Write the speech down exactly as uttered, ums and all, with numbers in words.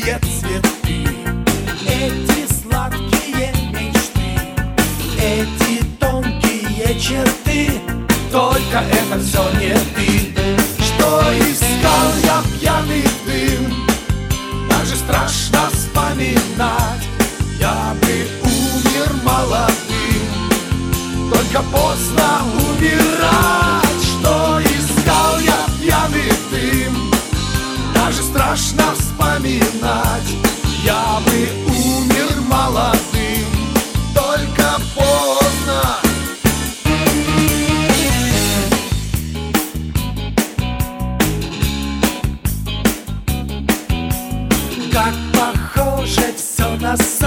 яркие цветы, эти сладкие мечты, эти тонкие черты. Только это все не ты. Что искал я пьяный дым, даже страшно вспоминать. Я бы умер молодым, только поздно умирать. Что искал я пьяный дым, даже страшно вспоминать. Я бы умер молодым, только поздно. Как похоже все на сон.